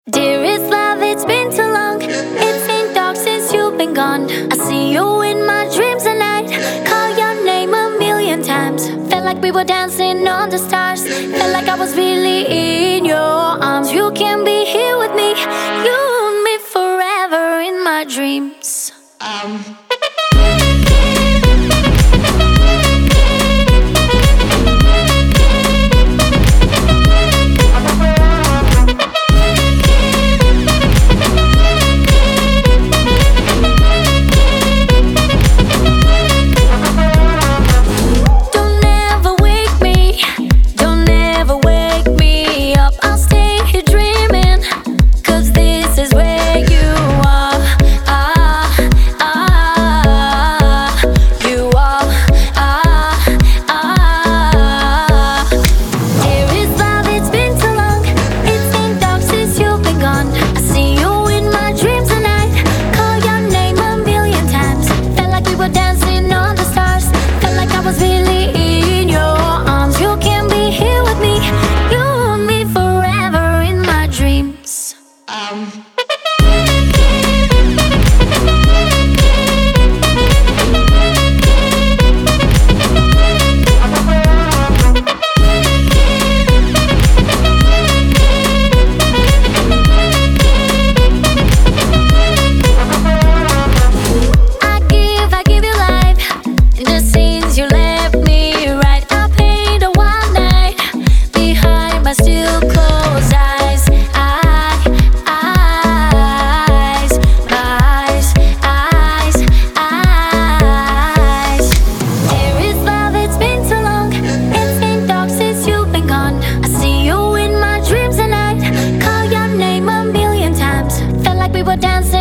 Dearest love, it's been too long. It's been dark since you've been gone. I see you in my dreams at night. Call your name a million times. Felt like we were dancing on the stars. Felt like I was really in your arms. You can be here with me. You and me forever in my dreams. Dancing